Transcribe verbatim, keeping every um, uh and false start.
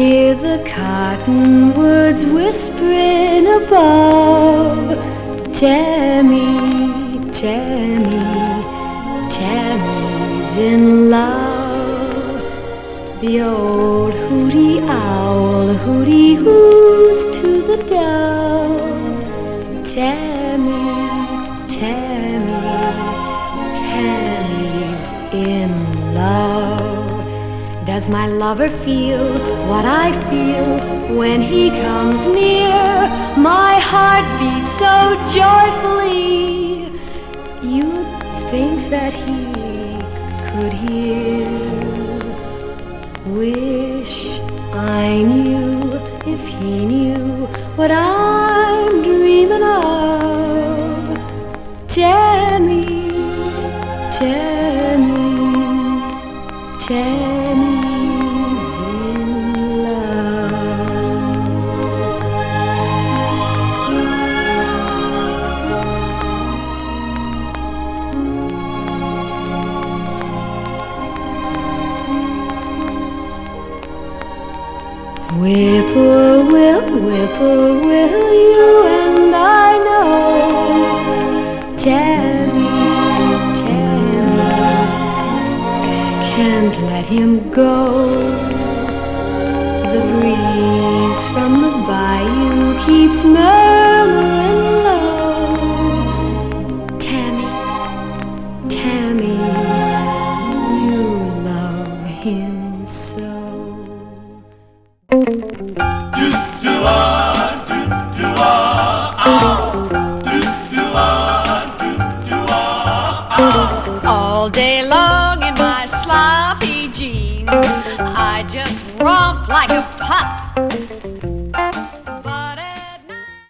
hear the cottonwoods whispering above. Tammy, Tammy, Tammy's in love. The old hooty owl hooty hoos to the dove. Tammy, Tammy, Tammy's in love. Does my lover feel what I feel when he comes near? My heart beats so joyfully, you'd think that he could hear. Wish I knew if he knew what I'm dreaming of. Tammy, Tammy, Tammy's in love. Whippoorwill, whippoorwill, you and I know. Tammy, Tammy, can't let him go. The breeze from the bayou keeps murmuring low. Tammy, Tammy, you love him so. All day long in my sloppy jeans, I just romp like a pup.